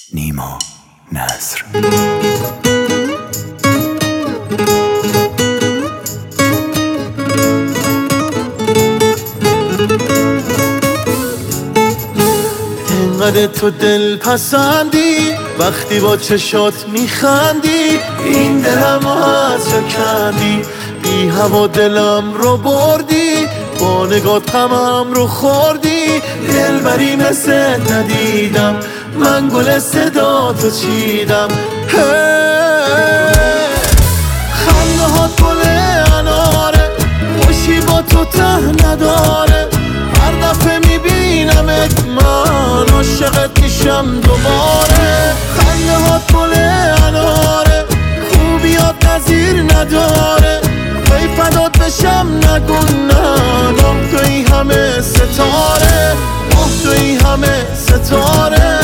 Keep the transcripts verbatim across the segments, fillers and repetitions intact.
نیما نصر. انقدر تو دل پسندی وقتی با چشات میخندی، این دلم از جا کندی، بی هوا دلم رو بردی، با نگات غمم رو خوردی. دلبری مثل ندیدم، من گل صدا تو چیدم. خنده هات گل اناره، خوشی با تو ته نداره. هر دفعه میبینمت من عاشقت میشم دوباره. خنده هات گل اناره، خوبیات نظیر نداره. وی فدات بشم نگو نه، ماه توی همه ستاره، ماه توی همه ستاره.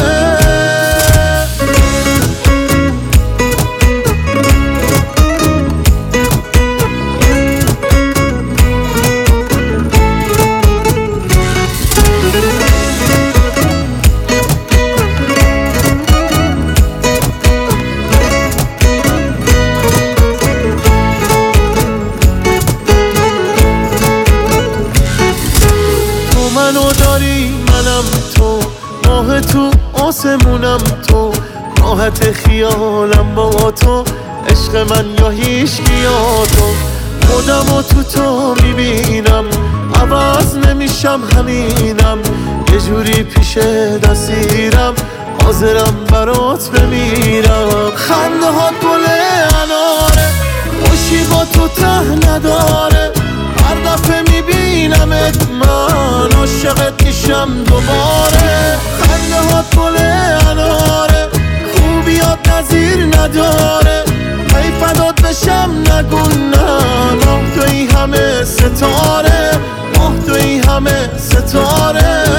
منو داری منم تو، ماه تو آسمونم تو، راحت خیالم با تو، عشق من یا هیچکی یا تو. خودمو تو تو میبینم، عوض نمیشم همینم، یه جوری پیش دستیرم، حاضرم برات بمیرم. خنده هات گل اناره، خوشی با تو ته نداره. هر دفعه میبینمت من عاشقت میشم دوباره. خنده هات گل اناره، خوبیات نظیر نداره. ای فدات بشم نگو نه، ماه توی همه ستاره، ماه توی همه ستاره.